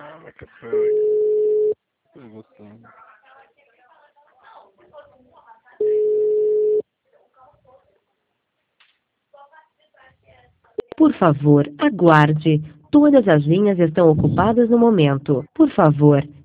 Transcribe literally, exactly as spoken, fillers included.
Ah, vai caçando. Tô gostando. Por favor, aguarde. Todas as linhas estão ocupadas no momento. Por favor,